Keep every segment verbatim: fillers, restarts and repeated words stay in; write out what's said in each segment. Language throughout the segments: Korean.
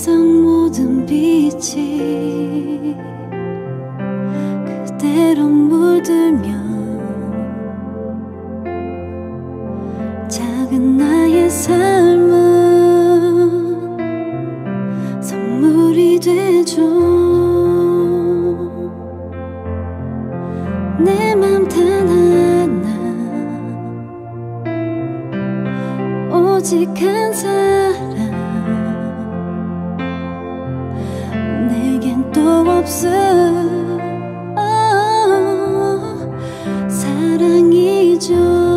세상 모든 빛이 그대로 물들면 작은 나의 삶은 선물이 되죠. 내 맘 단 하나 오직 한 사람 내겐 또 없어. 사랑이죠.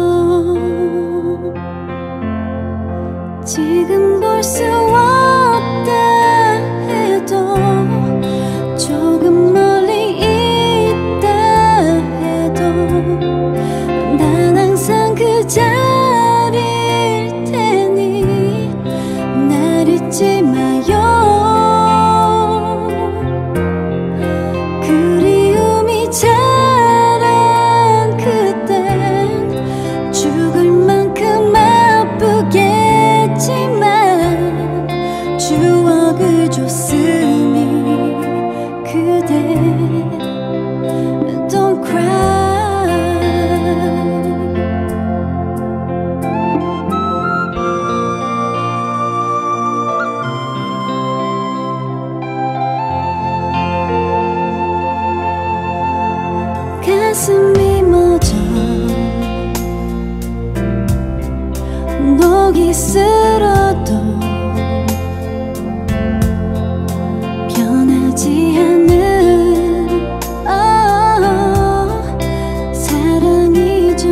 지금 볼 수 없다 해도 조금 멀리 있다 해도 난 항상 그 자리일 테니 날 잊지 마요. 그리움이 자란 그땐 죽을 만큼 아프겠지만 추억을 줬으니 그대 Don't cry. 가슴이 멎어 녹이 슬어도 변하지 않는 oh, 사랑이죠.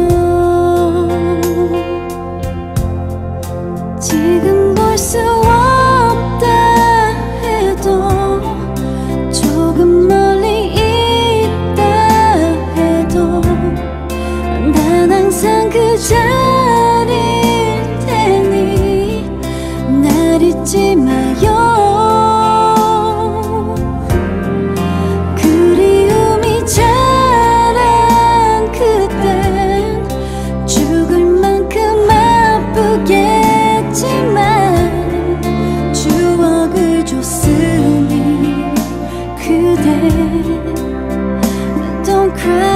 지금 볼 수 없다 해도 조금 멀리 있다 해도 난 항상 그 자리일 테니 날 잊지 마요. 그리움이 자란 그땐 죽을 만큼 아프겠지만 추억을 줬으니 그대 Don't cry.